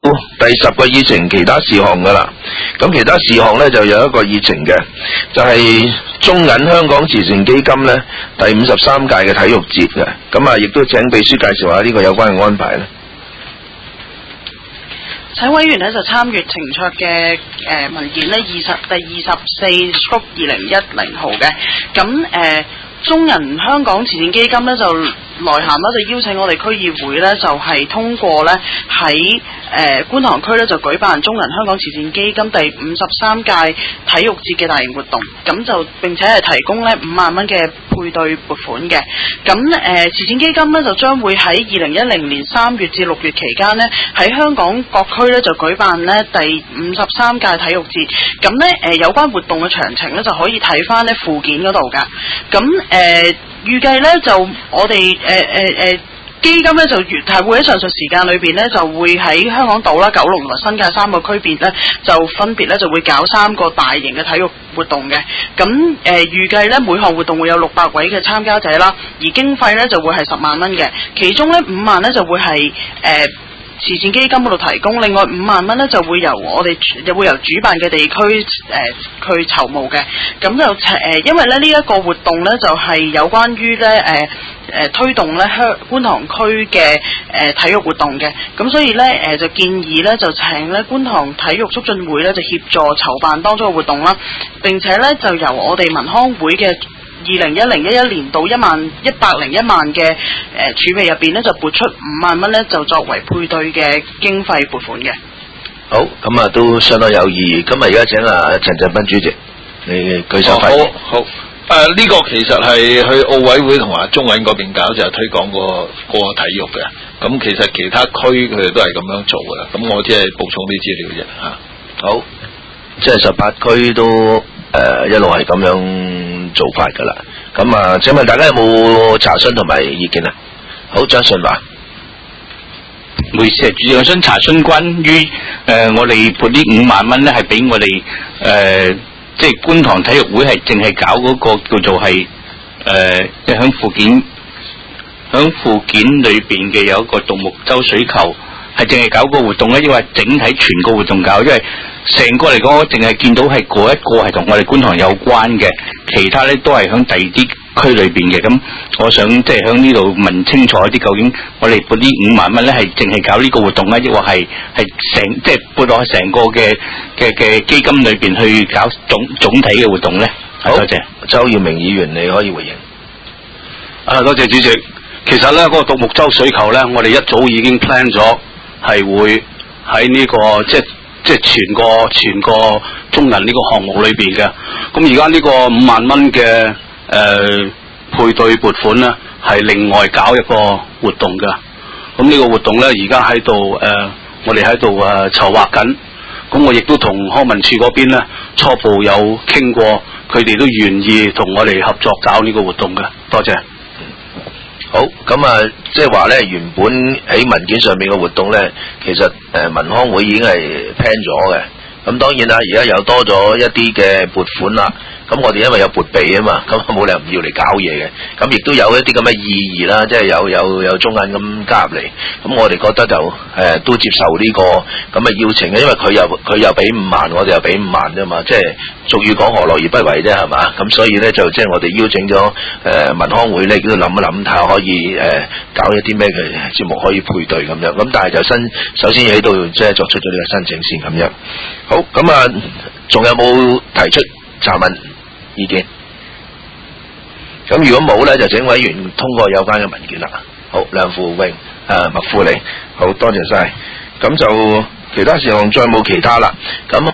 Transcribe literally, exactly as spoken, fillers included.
第十個議程其他事項噶啦。咁其他事項呢，就有一個議程嘅，就係、是、中銀香港慈善基金呢第五十三屆嘅體育節嘅。咁啊，亦都請秘書介紹下呢個有關嘅安排咧。 請委員呢就參閱程卓嘅誒文件呢，二十第二十四幅二零一零號嘅。咁誒、呃、中銀香港慈善基金呢，就來函呢，就邀請我哋區議會呢，就係、是、通過呢喺誒觀塘區呢，就舉辦中銀香港慈善基金第五十三屆體育節嘅大型活動，咁就並且係提供呢五萬蚊嘅配對撥款嘅。咁誒、呃、慈善基金呢，就將會喺二零一零年三月至六月期間呢，喺香港各區呢，就舉辦呢第五十三屆體育節。咁呢誒、呃、有關活動嘅詳情呢，就可以睇翻呢附件嗰度㗎。咁誒、呃、預計呢，就我哋誒誒誒基金咧就係會喺上述時間裏邊咧就會喺香港島啦、九龍同埋新界三個區別咧就分別咧就會搞三個大型嘅體育活動嘅。咁誒、呃、預計咧每項活動會有六百位嘅參加者啦，而經費咧就會係十萬蚊嘅，其中咧五萬咧就會係誒、呃慈善基金嗰度提供，另外五萬蚊咧就會由我哋又會由主辦嘅地區誒、呃、去籌募嘅。咁就誒、呃，因為咧呢一、這個活動咧就係、是、有關於咧誒誒推動咧香觀塘區嘅誒、呃、體育活動嘅。咁所以咧誒、呃、就建議咧就請咧觀塘體育促進會咧就協助籌辦當中嘅活動啦。並且咧就由我哋民康會嘅二零一零一一年到一萬一百零一萬嘅誒、呃、儲備入邊咧，就撥出五萬蚊咧，就作為配對嘅經費撥款嘅。 好，咁啊都相當有意義。咁啊，而家請啊陳振彬主席，你舉手發言。 哦、好，好。誒、呃，呢、這個其實係去奧委會同埋中銀嗰邊搞，就係、是、推廣個個體育嘅。咁其實其他區佢哋都係咁樣做嘅。咁我只係補充啲資料啫嚇、啊。好，即係十八區都誒、呃、一路係咁樣做法噶啦。咁啊，請問大家有冇查詢同埋意見啊？好，張順華。 唔好意思，主席，我想查詢關於誒、呃、我哋撥呢五萬蚊咧，係俾我哋誒、呃、即係觀塘體育會係淨係搞嗰個叫做係誒即係響附件響附件裏邊嘅有一個獨木舟水球，係淨係搞個活動咧，抑或整體全個活動搞？因為成個嚟講，我淨係見到係嗰一個係同我哋觀塘有關嘅，其他咧都係響第二啲區裏邊嘅。咁我想即係響呢度問清楚一啲，究竟我哋撥呢五萬蚊咧係淨係搞呢個活動咧，抑或係係成即係撥落去成個嘅嘅嘅基金裏邊去搞總總體嘅活動咧？好，多謝。 周耀明議員，你可以回應。 啊，多謝主席。其實咧，嗰、那個獨木舟水球咧，我哋一早已經 plan 咗，係會喺呢、這個即係即係全個全個中銀呢個項目裏邊嘅。咁而家呢個五萬蚊嘅誒配對撥款咧，係另外搞一個活動嘅。咁呢個活動咧，而家喺度誒，我哋喺度誒籌劃緊。咁我亦都同康文署嗰邊咧初步有傾過，佢哋都願意同我哋合作搞呢個活動嘅。多謝。 好，咁啊，即係話咧，原本喺文件上面嘅活動咧，其實誒、呃、民康會已經係 plan 咗嘅。咁當然啦，而家又多咗一啲嘅撥款啦。咁我哋因為有撥備啊嘛，咁冇理由唔要嚟搞嘢嘅。咁亦都有一啲咁嘅意義啦，即係有有有中銀咁加入嚟。咁我哋覺得就誒、呃、都接受呢、這個咁嘅邀請嘅，因為佢又佢又俾五萬，我哋又俾五萬啫嘛。即係俗語講何樂而不為啫，係嘛？咁所以咧就即係我哋邀請咗誒、呃、民康會咧，都諗一諗睇下可以誒、呃、搞一啲咩嘅節目可以配對咁樣。咁但係就新首先喺度即係作出咗呢個申請先咁樣。好，咁啊，仲有冇提出查問意見？咁如果冇咧，就請委員通過有關嘅文件啦。好，梁富榮、誒麥富利，好多謝晒。咁就其他事項再冇其他啦。咁。